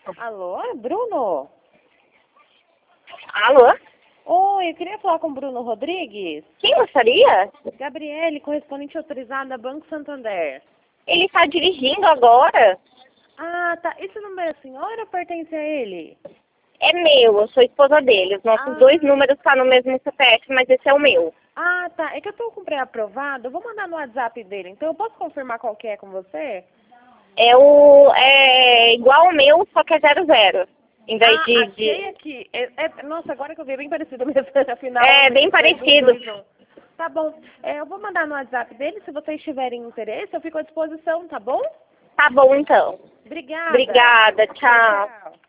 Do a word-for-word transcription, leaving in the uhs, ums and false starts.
Alô, é Bruno? Alô? Oi, eu queria falar com o Bruno Rodrigues. Quem gostaria? Gabriele, correspondente autorizada Banco Santander. Ele está dirigindo agora. Ah, tá. Esse número é senhora ou pertence a ele? É meu, eu sou esposa dele. Os nossos Ah. dois números estão no mesmo C P F, mas esse é o meu. Ah, tá. É que eu tô com o pré-aprovado. Eu vou mandar no WhatsApp dele. Então eu posso confirmar qual que é com você? É o. É igual ao meu, só que é zero zero. Em vez Ah, de. achei de... aqui. É, é- nossa, agora que eu vi é bem parecido mesmo. Afinal, É bem dois, um, parecido. dois, um. Tá bom. É, eu vou mandar no WhatsApp dele. Se vocês tiverem interesse, eu fico à disposição, tá bom? Tá bom então. Obrigada. Obrigada, tchau. Tchau.